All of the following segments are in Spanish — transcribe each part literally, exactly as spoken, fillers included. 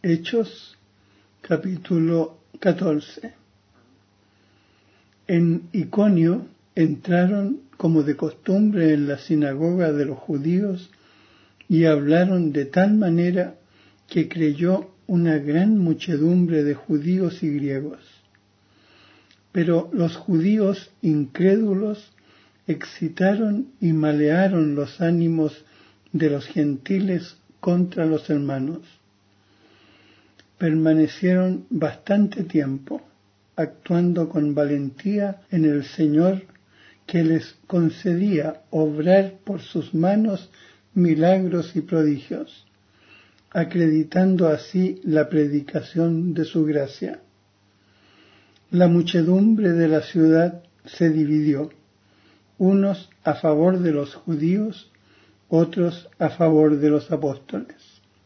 Hechos, capítulo catorce. En Iconio entraron como de costumbre en la sinagoga de los judíos y hablaron de tal manera que creyó una gran muchedumbre de judíos y griegos. Pero los judíos incrédulos excitaron y malearon los ánimos de los gentiles contra los hermanos. Permanecieron bastante tiempo, actuando con valentía en el Señor, que les concedía obrar por sus manos milagros y prodigios, acreditando así la predicación de su gracia. La muchedumbre de la ciudad se dividió, unos a favor de los judíos, otros a favor de los apóstoles.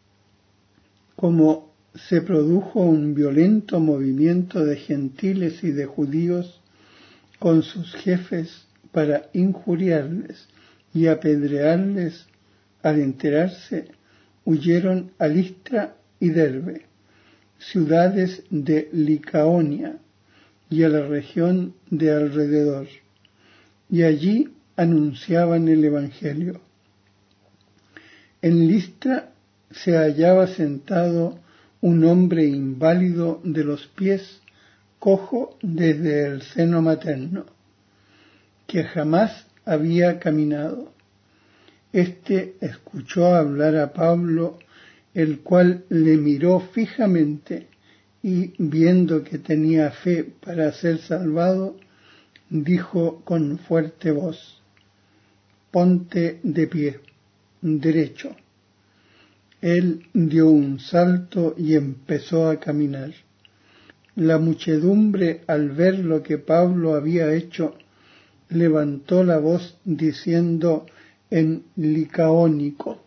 Como se produjo un violento movimiento de gentiles y de judíos con sus jefes para injuriarles y apedrearles, al enterarse, huyeron a Listra y Derbe, ciudades de Licaonia y a la región de alrededor, y allí anunciaban el Evangelio. En Listra se hallaba sentado un hombre inválido de los pies, cojo desde el seno materno, que jamás había caminado. Este escuchó hablar a Pablo, el cual le miró fijamente y, viendo que tenía fe para ser salvado, dijo con fuerte voz: «Ponte de pie, derecho». Él dio un salto y empezó a caminar. La muchedumbre, al ver lo que Pablo había hecho, levantó la voz diciendo en licaónico: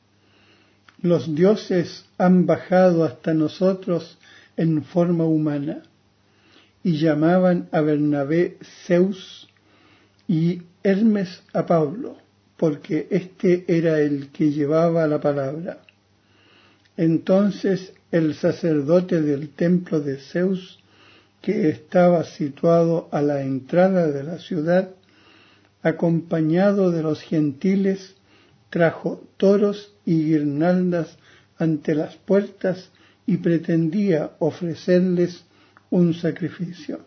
«Los dioses han bajado hasta nosotros en forma humana», y llamaban a Bernabé Zeus y Hermes a Pablo, porque éste era el que llevaba la palabra. Entonces el sacerdote del templo de Zeus, que estaba situado a la entrada de la ciudad, acompañado de los gentiles, trajo toros y guirnaldas ante las puertas y pretendía ofrecerles un sacrificio.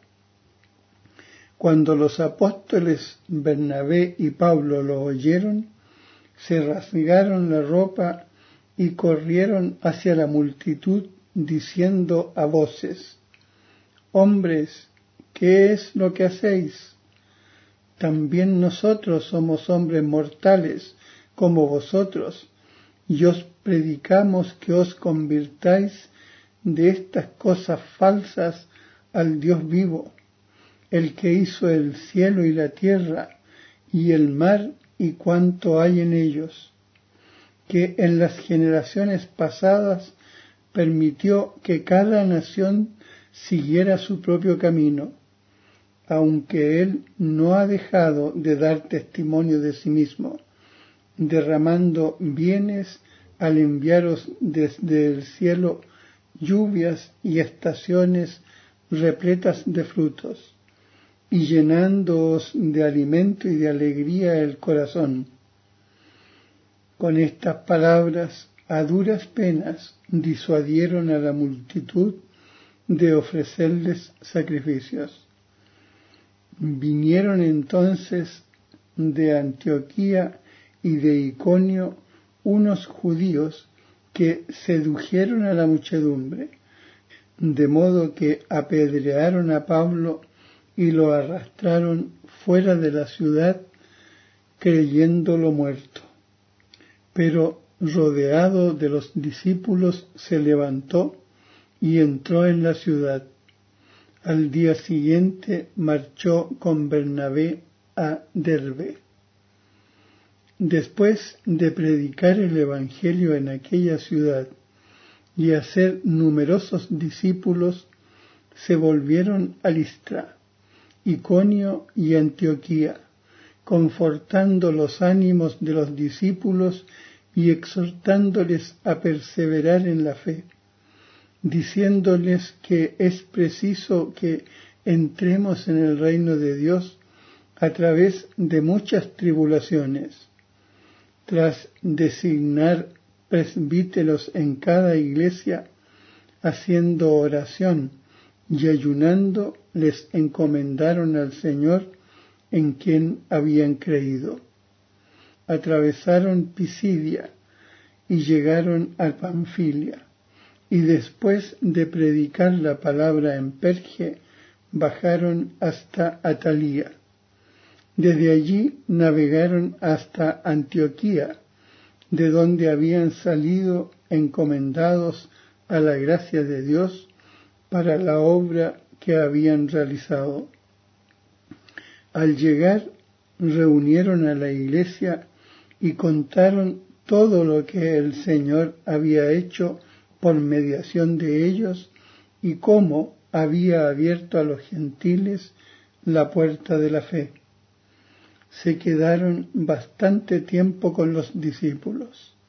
Cuando los apóstoles Bernabé y Pablo lo oyeron, se rasgaron la ropa y corrieron hacia la multitud diciendo a voces: «Hombres, ¿qué es lo que hacéis? También nosotros somos hombres mortales como vosotros, y os predicamos que os convirtáis de estas cosas falsas al Dios vivo, el que hizo el cielo y la tierra y el mar y cuanto hay en ellos, que en las generaciones pasadas permitió que cada nación siguiera su propio camino, aunque él no ha dejado de dar testimonio de sí mismo, derramando bienes al enviaros desde el cielo lluvias y estaciones repletas de frutos, y llenándoos de alimento y de alegría el corazón». Con estas palabras, a duras penas, disuadieron a la multitud de ofrecerles sacrificios. Vinieron entonces de Antioquía y de Iconio unos judíos que sedujeron a la muchedumbre, de modo que apedrearon a Pablo y lo arrastraron fuera de la ciudad, creyéndolo muerto. Pero rodeado de los discípulos se levantó y entró en la ciudad. Al día siguiente marchó con Bernabé a Derbe. Después de predicar el Evangelio en aquella ciudad y hacer numerosos discípulos, se volvieron a Listra, Iconio y Antioquía, confortando los ánimos de los discípulos y exhortándoles a perseverar en la fe, diciéndoles que es preciso que entremos en el reino de Dios a través de muchas tribulaciones. Tras designar presbíteros en cada iglesia, haciendo oración y ayunando, les encomendaron al Señor en quien habían creído. Atravesaron Pisidia y llegaron a Panfilia, y después de predicar la palabra en Perge, bajaron hasta Atalía. Desde allí navegaron hasta Antioquía, de donde habían salido encomendados a la gracia de Dios para la obra que habían realizado. Al llegar, reunieron a la iglesia y contaron todo lo que el Señor había hecho por mediación de ellos y cómo había abierto a los gentiles la puerta de la fe. Se quedaron bastante tiempo con los discípulos.